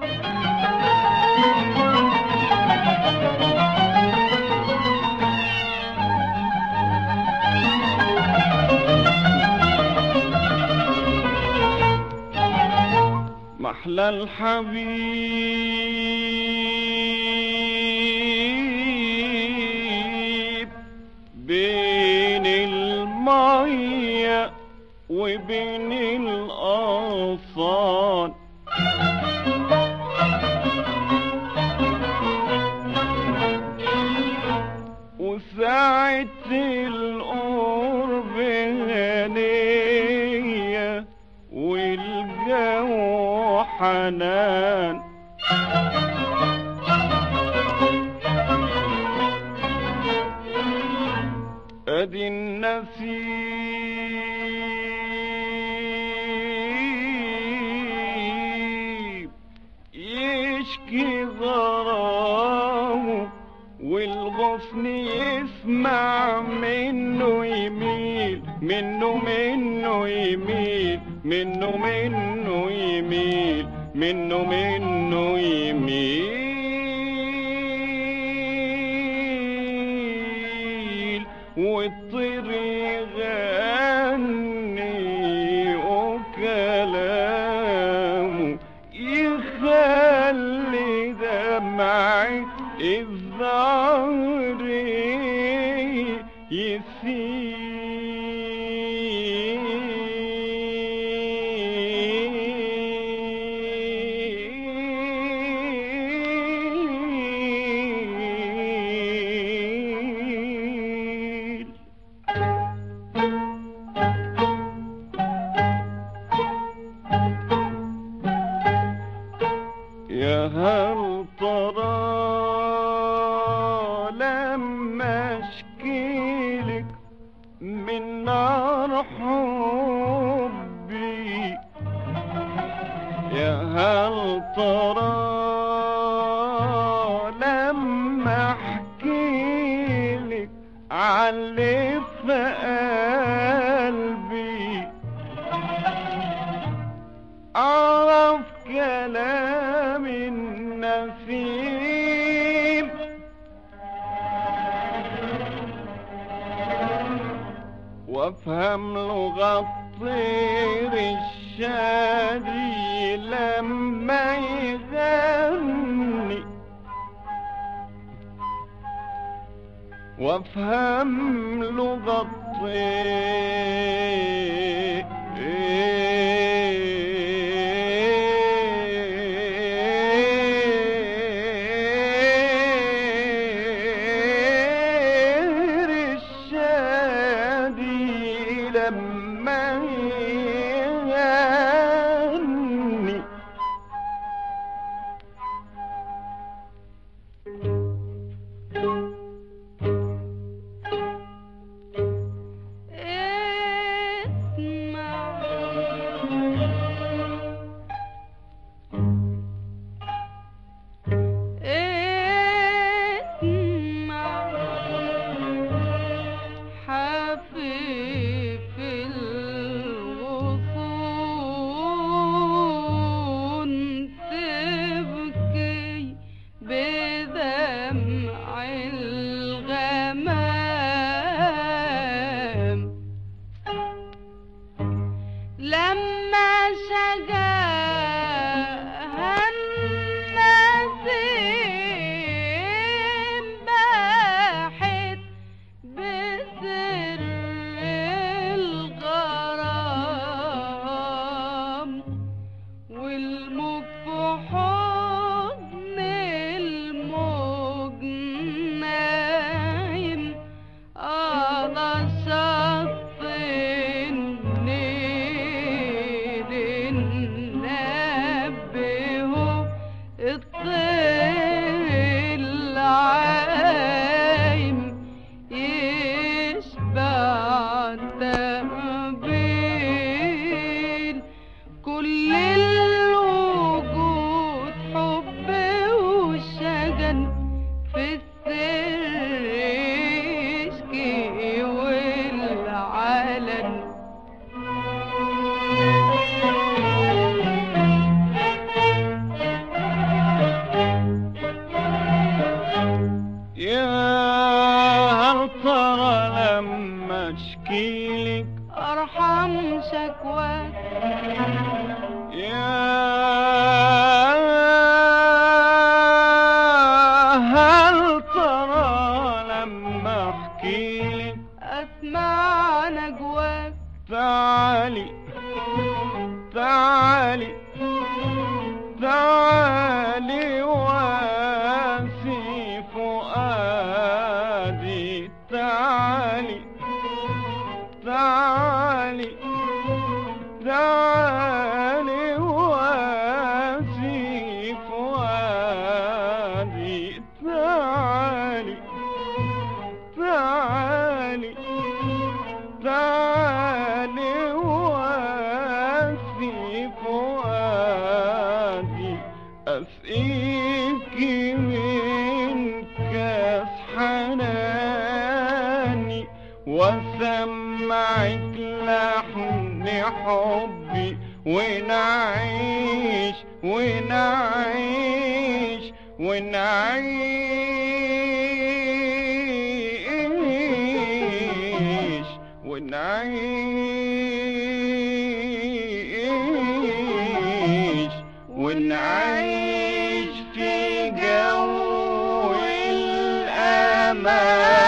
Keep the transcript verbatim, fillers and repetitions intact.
محلى الحبيب بين المية وبين الأغصان، وساعة القرب هنية والجو حنان. ادي النسيم يشكي غرامه، والغصن يسمع منه يميل، منه منه يميل، منه منه يميل، منه منه يميل، والطير يغني وكلامه يخلي دمعة الزهر يسيل. يا هل ترى لما اشكيلك من نار حبي، يا هل ترى لما احكيلك عاللي في قلبي، اعرف كلام النسيم وافهم لغة الطير الشادي لما يغني، وافهم لغة الطير الشادي لما يغني. كل الوجود هل ترى لما احكيلك اسمع نجواك؟ تعالي تعالي تعالي واسي فؤادي، تعالي تعالي تعالي واسي فؤادي، تعالي تعالي تعالي واسي فؤادي، أسقيكي من كاس حناني واسمعك لحن حبي، ونعيش ونعيش ونعيش ونعيش ونعيش في جو الأمان.